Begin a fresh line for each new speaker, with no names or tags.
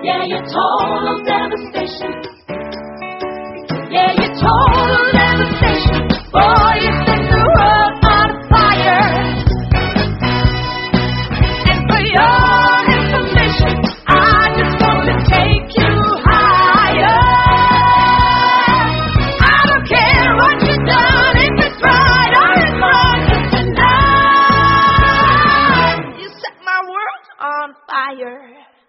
Yeah, you're total devastation. Yeah, you're total devastation. Boy, you set the world on fire. And for your information, I just want to take you higher. I don't care what you've done, if it's right or it's wrong, 'cause tonight you set my world on fire.